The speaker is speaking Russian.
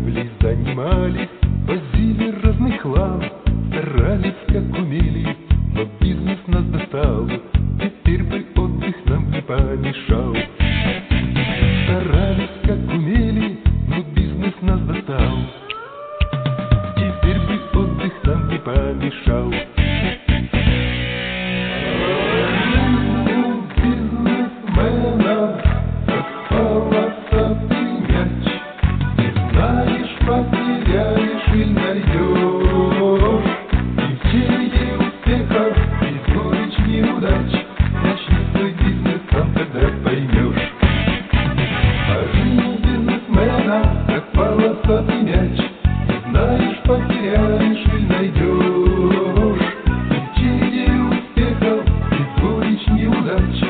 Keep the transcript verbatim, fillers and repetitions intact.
торговлей занимались, возили разный хлам, старались как умели, но бизнес нас достал, теперь бы отдых нам не помешал. Старались как умели, но бизнес нас достал, теперь бы отдых нам не помешал. Потеряешь или найдешь, и в череде успехов и горечь неудач. Начни свой бизнес, сам тогда поймешь. А жизнь бизнесмена, как полосатый мяч, не знаешь, потеряешь или найдешь, и в череде успехов и горечь неудач.